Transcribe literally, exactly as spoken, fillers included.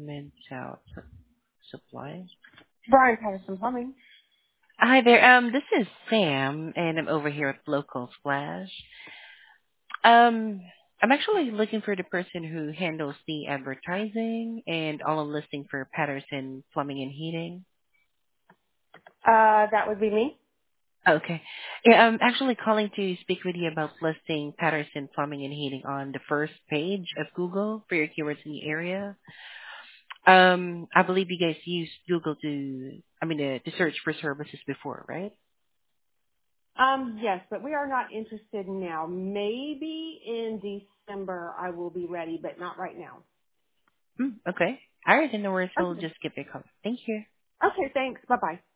Mid South Supply. Brian Patterson Plumbing. Hi there. Um, this is Sam, and I'm over here at Local Splash. Um, I'm actually looking for the person who handles the advertising and all the listing for Patterson Plumbing and Heating. Uh, that would be me. Okay. Yeah, I'm actually calling to speak with you about listing Patterson Plumbing and Heating on the first page of Google for your keywords in the area. Um, I believe you guys used Google to, I mean, uh, to search for services before, right? Um, yes, but we are not interested now. Maybe in December I will be ready, but not right now. Hmm, okay. All right, then no worries. I'll Okay. just give it a call. Thank you. Okay, thanks. Bye bye.